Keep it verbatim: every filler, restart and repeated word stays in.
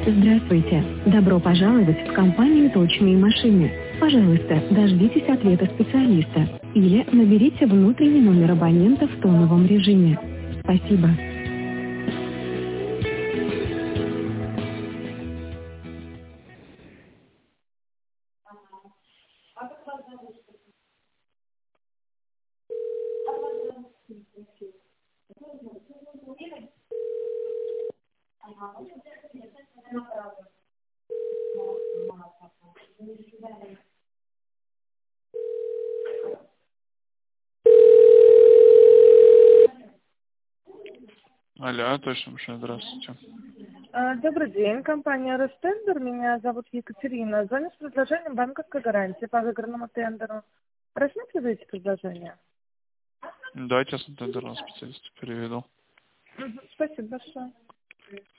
Здравствуйте. Добро пожаловать в компанию «Точные машины». Пожалуйста, дождитесь ответа специалиста или наберите внутренний номер абонента в тоновом режиме. Спасибо. Алло, точно, машина, здравствуйте. А, Добрый день, компания «Ростендер». Меня зовут Екатерина. Звоню с предложением банковской гарантии по выигранному тендеру. Рассматриваете предложение? Давайте я с тендерного специалиста переведу. Мгм. Спасибо большое.